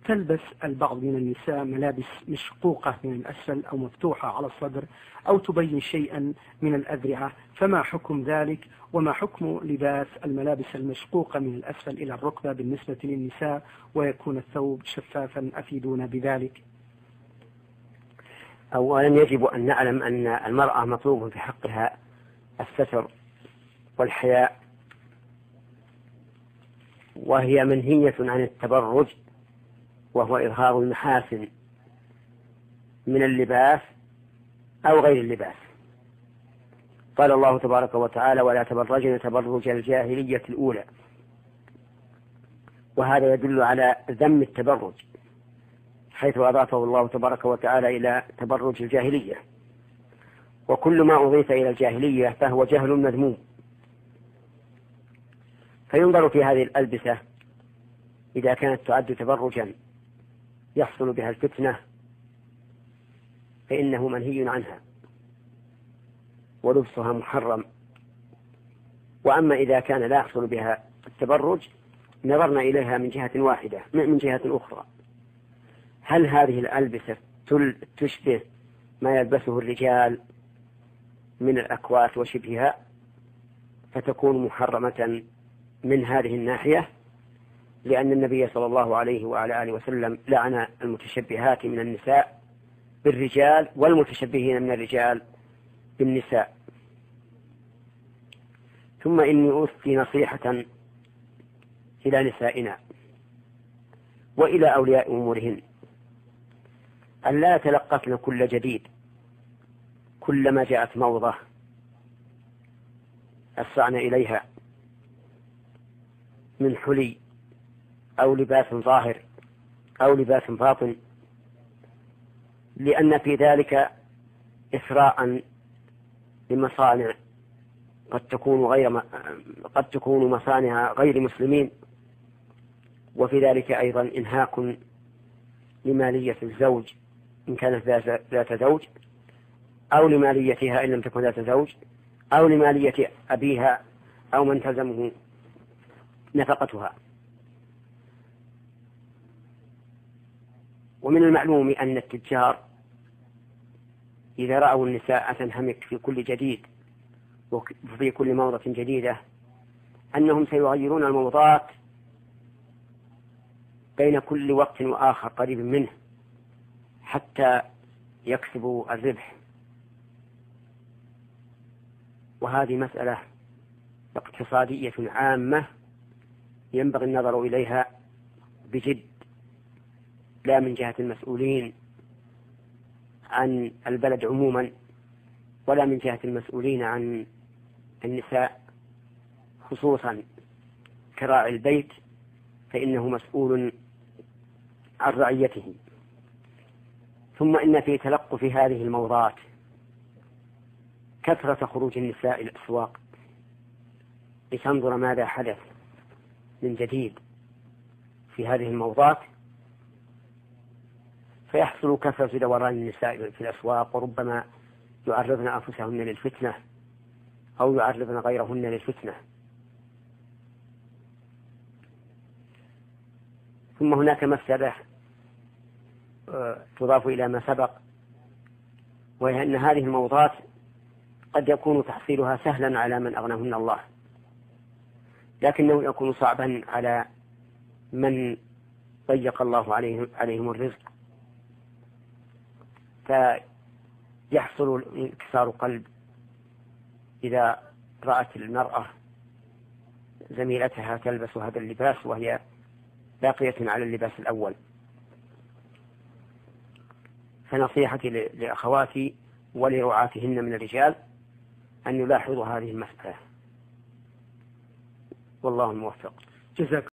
تلبس البعض من النساء ملابس مشقوقة من الأسفل أو مفتوحة على الصدر أو تبين شيئا من الأذرعة، فما حكم ذلك؟ وما حكم لباس الملابس المشقوقة من الأسفل إلى الركبة بالنسبة للنساء ويكون الثوب شفافا؟ أفيدونا بذلك. أولا يجب أن نعلم أن المرأة مطلوب في حقها الستر والحياء، وهي منهية عن التبرج وهو إظهار المحاسن من اللباس أو غير اللباس. قال الله تبارك وتعالى: ولا تبرجن تبرج الجاهلية الأولى، وهذا يدل على ذم التبرج حيث أضافه الله تبارك وتعالى إلى تبرج الجاهلية، وكل ما أضيف إلى الجاهلية فهو جهل مذموم. فينظر في هذه الألبسة إذا كانت تعد تبرجا يحصل بها الفتنة فإنه منهي عنها ولبسها محرم. وأما إذا كان لا يحصل بها التبرج نظرنا إليها من جهة واحدة من جهة أخرى: هل هذه الألبسة تشبه ما يلبسه الرجال من الأكوات وشبهها فتكون محرمة من هذه الناحية، لأن النبي صلى الله عليه وعلى آله وسلم لعن المتشبهات من النساء بالرجال والمتشبهين من الرجال بالنساء. ثم إني أوصي نصيحة إلى نسائنا وإلى أولياء أمورهن أن لا يتلقفن كل جديد، كلما جاءت موضة أسرعن إليها من حلي أو لباس ظاهر أو لباس باطن، لأن في ذلك إسراء لمصانع قد تكون مصانع غير مسلمين، وفي ذلك أيضا إنهاك لمالية الزوج إن كانت ذات زوج، أو لماليتها إن لم تكن ذات زوج، أو لمالية أبيها أو من تلزمه نفقتها. ومن المعلوم أن التجار إذا رأوا النساء تنهمك في كل جديد وفي كل موضة جديدة أنهم سيغيرون الموضات بين كل وقت وآخر قريب منه حتى يكسبوا الربح. وهذه مسألة اقتصادية عامة ينبغي النظر إليها بجد، لا من جهة المسؤولين عن البلد عموما ولا من جهة المسؤولين عن النساء خصوصا كراعي البيت، فإنه مسؤول عن رعيته. ثم إن في تلقف هذه الموضات كثرة خروج النساء إلى الأسواق لتنظر ماذا حدث من جديد في هذه الموضات، فيحصل كثرة دوران النساء في الأسواق، وربما يعرضن أنفسهن للفتنة أو يعرضن غيرهن للفتنة. ثم هناك مسألة تضاف إلى ما سبق، وهي أن هذه الموضات قد يكون تحصيلها سهلا على من أغناهن الله، لكنه يكون صعبا على من ضيق الله عليهم الرزق، فيحصل انكسار قلب إذا رأت المرأة زميلتها تلبس هذا اللباس وهي باقية على اللباس الأول. فنصيحتي لأخواتي ولرعاتهن من الرجال أن يلاحظوا هذه المسألة، والله الموفق. جزاك